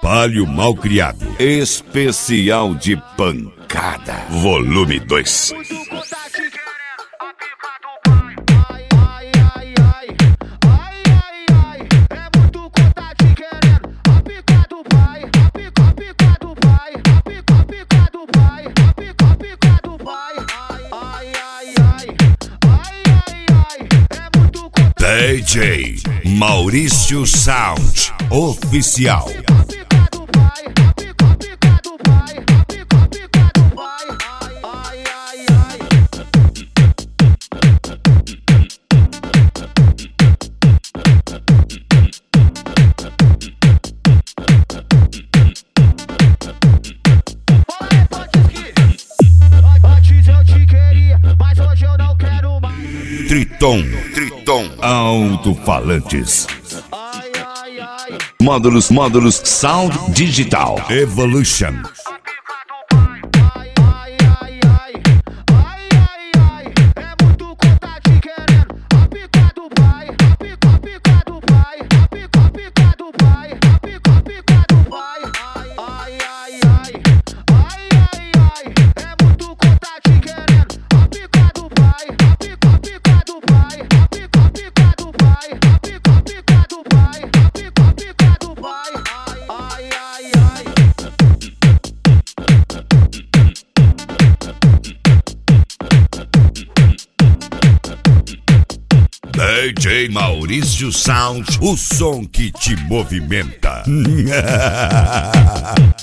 Trabalho mal criado. Especial de pancada. Volume 2. DJ Maurício Sound Oficial. Triton Alto-falantes. Módulos Sound Digital Evolution. DJ Maurício Sound, o som que te movimenta.